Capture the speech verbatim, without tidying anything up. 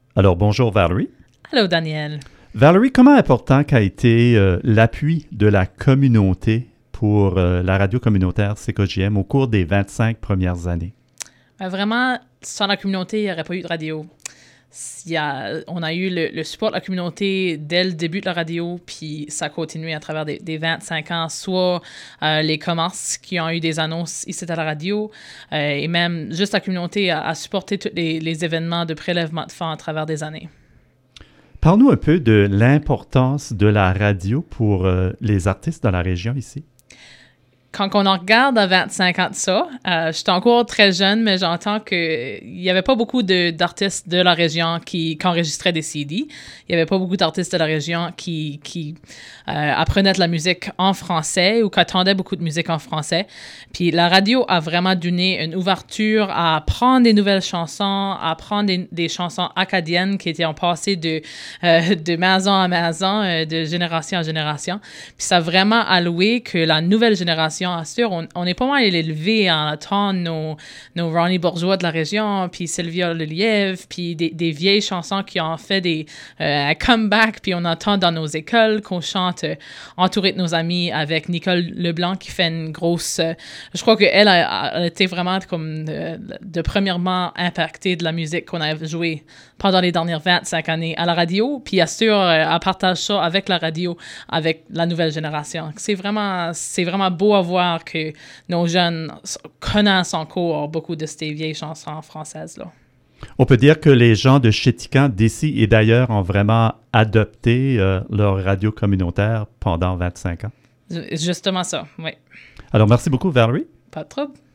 Alors, bonjour Valérie. Allô, Daniel. Valérie, comment important qu'a été euh, l'appui de la communauté pour euh, la radio communautaire C K J M au cours des vingt-cinq premières années? Ben, vraiment, sans la communauté, il n'y aurait pas eu de radio. Il y a, on a eu le, le support de la communauté dès le début de la radio, puis ça a continué à travers des, des vingt-cinq ans, soit euh, les commerces qui ont eu des annonces ici à la radio, euh, et même juste la communauté a, a supporté tous les, les événements de prélèvement de fonds à travers des années. Parle-nous un peu de l'importance de la radio pour euh, les artistes dans la région ici. Quand on en regarde à vingt-cinq ans de ça, euh, j'étais encore très jeune, mais j'entends qu'il n'y avait pas beaucoup de, d'artistes de la région qui, qui enregistraient des C D. Il n'y avait pas beaucoup d'artistes de la région qui, qui euh, apprenaient de la musique en français ou qui attendaient beaucoup de musique en français. Puis la radio a vraiment donné une ouverture à apprendre des nouvelles chansons, à apprendre des, des chansons acadiennes qui étaient en passé de, euh, de maison à maison, euh, de génération en génération. Puis ça a vraiment alloué que la nouvelle génération Sûr, on, on est pas mal élevé en attendant nos, nos Ronnie Bourgeois de la région, puis Sylvia Lelièvre, puis des, des vieilles chansons qui ont fait des euh, comeback, puis on entend dans nos écoles qu'on chante euh, entouré de nos amis avec Nicole Leblanc qui fait une grosse... Euh, je crois qu'elle a, a été vraiment comme de, de premièrement impactée de la musique qu'on a jouée pendant les dernières vingt-cinq années à la radio, puis assure, euh, elle partage ça avec la radio, avec la nouvelle génération. C'est vraiment, c'est vraiment beau à voir que nos jeunes connaissent encore beaucoup de ces vieilles chansons françaises-là. On peut dire que les gens de Chéticamp, d'ici et d'ailleurs, ont vraiment adopté euh, leur radio communautaire pendant vingt-cinq ans. Justement ça, oui. Alors, merci beaucoup, Valérie. Pas de trouble.